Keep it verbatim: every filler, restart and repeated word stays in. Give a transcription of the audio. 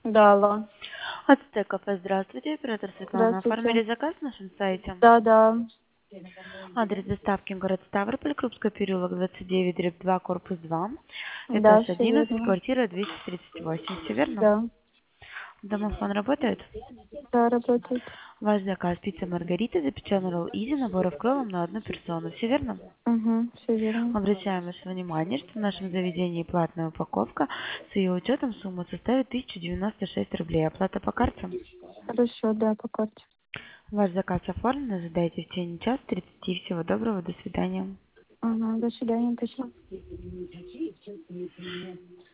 Да, алло. Ацтек кафе, здравствуйте. Оператор Светлана. Здравствуйте. Оформили заказ на нашем сайте. Да, да. Адрес доставки город Ставрополь, Крупский переулок, двадцать девять, дробь два, корпус два. Да, Этаж все одиннадцать, верно. квартира двести тридцать восемь. Все верно? Да. Домофон работает? Да, работает. Ваш заказ пицца Маргарита, запеченный ролл Изи, наборов крылом на одну персону. Все верно? Угу, все верно. Обращаем ваше внимание, что в нашем заведении платная упаковка. С ее учетом сумма составит тысяча девяносто шесть рублей. Оплата по карте. Хорошо, да, по карте. Ваш заказ оформлен. Ожидайте в течение часа тридцати. Всего доброго. До свидания. Ага, до свидания, спасибо.